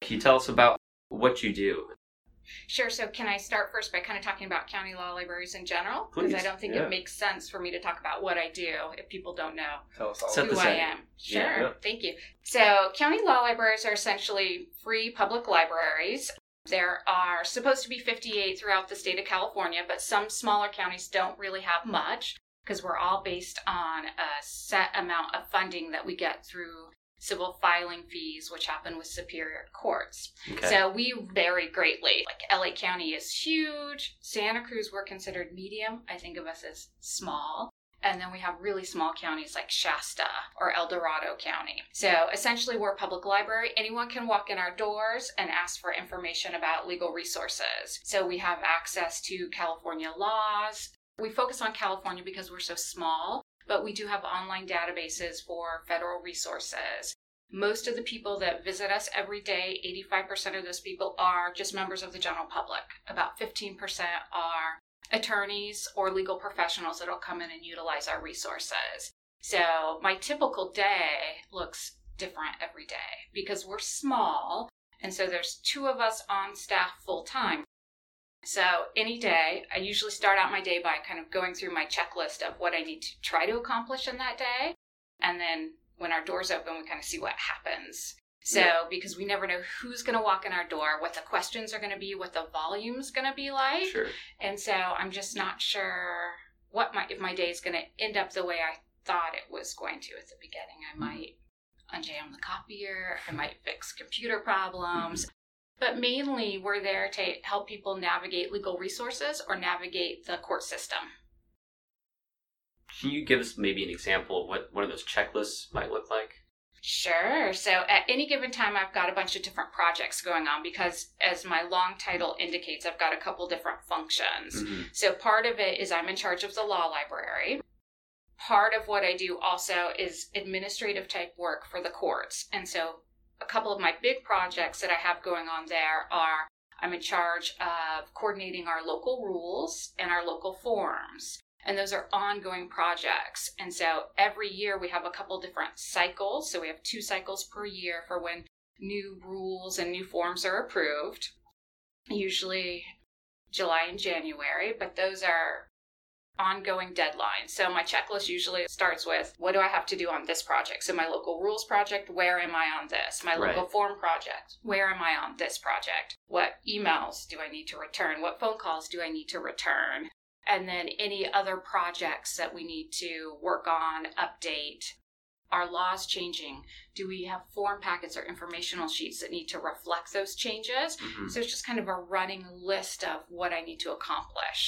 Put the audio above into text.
Can you tell us about what you do? Sure. So can I start first by kind of talking about county law libraries in general? Please. Because I don't think it makes sense for me to talk about what I do if people don't know Tell us all. who I am. Sure. Yeah. Thank you. So county law libraries are essentially free public libraries. There are supposed to be 58 throughout the state of California, but some smaller counties don't really have much because we're all based on a set amount of funding that we get through civil filing fees, which happen with superior courts. Okay. So we vary greatly. Like LA County is huge. Santa Cruz, we're considered medium. I think of us as small. And then we have really small counties like Shasta or El Dorado County. So essentially we're a public library. Anyone can walk in our doors and ask for information about legal resources. So we have access to California laws. We focus on California because we're so small, but we do have online databases for federal resources. Most of the people that visit us every day, 85% of those people are just members of the general public. About 15% are attorneys or legal professionals that'll come in and utilize our resources. So my typical day looks different every day because we're small, and so there's 2 of us on staff full time. So any day, I usually start out my day by kind of going through my checklist of what I need to try to accomplish in that day. And then when our doors open, we kind of see what happens. So because we never know who's going to walk in our door, what the questions are going to be, what the volume's going to be like. Sure. And so I'm just not sure if my day is going to end up the way I thought it was going to at the beginning. I might unjam the copier. I might fix computer problems. But mainly, we're there to help people navigate legal resources or navigate the court system. Can you give us maybe an example of what one of those checklists might look like? Sure. So at any given time, I've got a bunch of different projects going on because, as my long title indicates, I've got a couple different functions. Mm-hmm. So part of it is I'm in charge of the law library. Part of what I do also is administrative type work for the courts. And so a couple of my big projects that I have going on there are I'm in charge of coordinating our local rules and our local forms. And those are ongoing projects. And so every year we have a couple different cycles. So we have 2 cycles per year for when new rules and new forms are approved, usually July and January, but those are ongoing deadlines. So my checklist usually starts with, what do I have to do on this project? So my local rules project, where am I on this? My local form project, where am I on this project? What emails do I need to return? What phone calls do I need to return? And then any other projects that we need to work on, update. Are laws changing? Do we have form packets or informational sheets that need to reflect those changes? Mm-hmm. So it's just kind of a running list of what I need to accomplish.